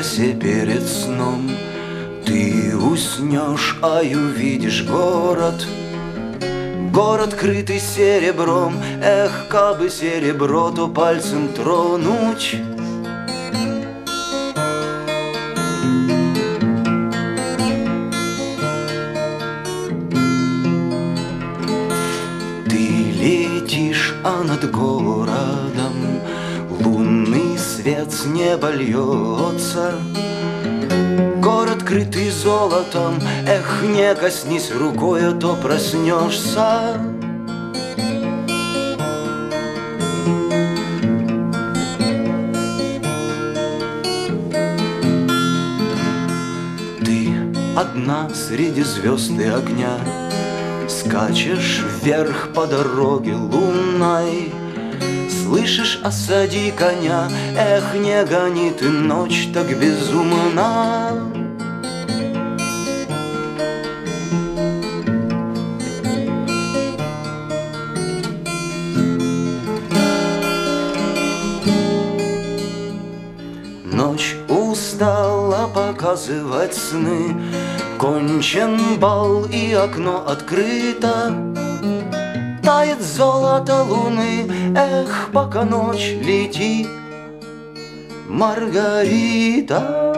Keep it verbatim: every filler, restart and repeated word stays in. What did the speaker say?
террасе перед сном. Ты уснешь, а и увидишь город, город, крытый серебром. Эх, кабы серебро, то пальцем тронуть. Ты летишь, а над городом лунный свет с неба льется. Город, крытый золотом, эх, не коснись рукой, а то проснешься. Ты одна среди звезд и огня, скачешь вверх по дороге лунной. Слышишь, осади коня, эх, не гони ты ночь так безумно. Ночь устала показывать сны, кончен бал и окно открыто. Тает золото луны, эх, пока ночь летит, Маргарита.